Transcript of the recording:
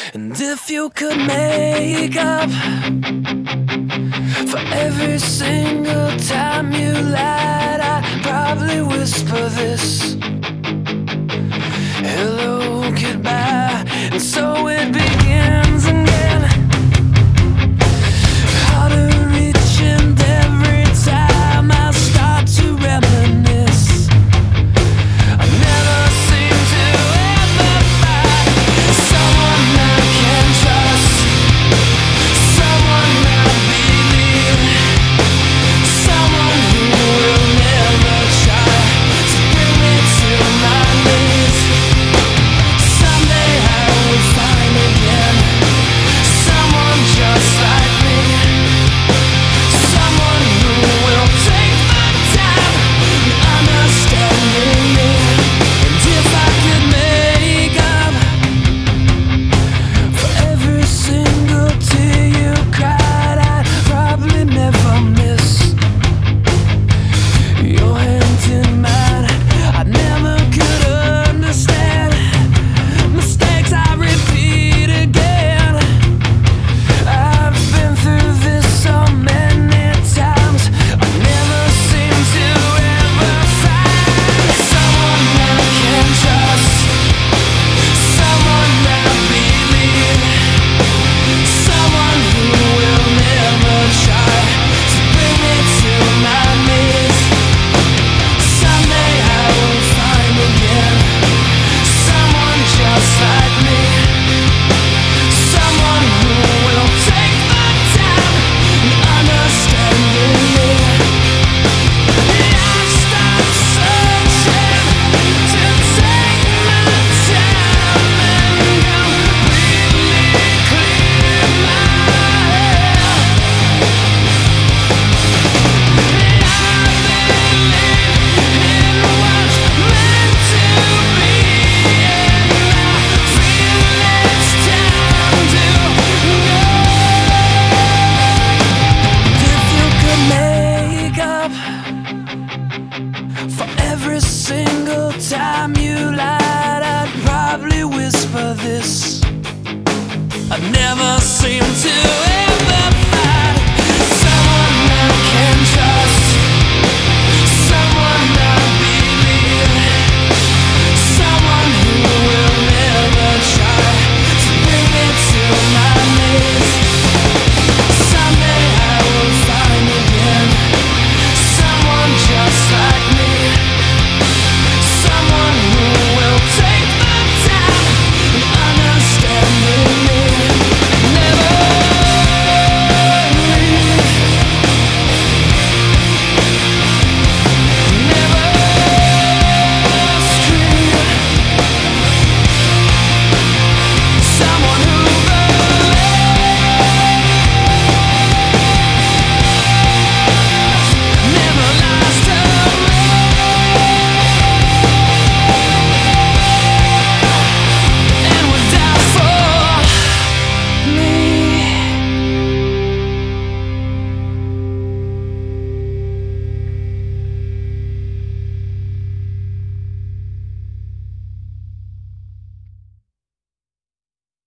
And if you could make up for every single time you lied, I'd probably whisper this: hello, goodbye. And so it begins again. Harder each and every time I start to reminisce. I never seem to ever find someone I can trust, someone I believe, someone who will never try to bring me to my knees. Someday I will find again someone just like me, someone who will take the time understanding me. And if I could make up for every single tear you cried, I'd probably never miss your hand in mine. I never could understand mistakes I repeat again. I've been through this so many times. I never seem to ever find someone I can trust, someone I believe, someone who will never try to bring me to my knees. Someday I will find again someone just like me, someone who will take the time understanding me. I stopped searching to take my time and completely clear my head. I believe in what's meant to be, and I feel it's time to go. If you could make up for every single time you lied, I'd probably whisper this: I never seem to ever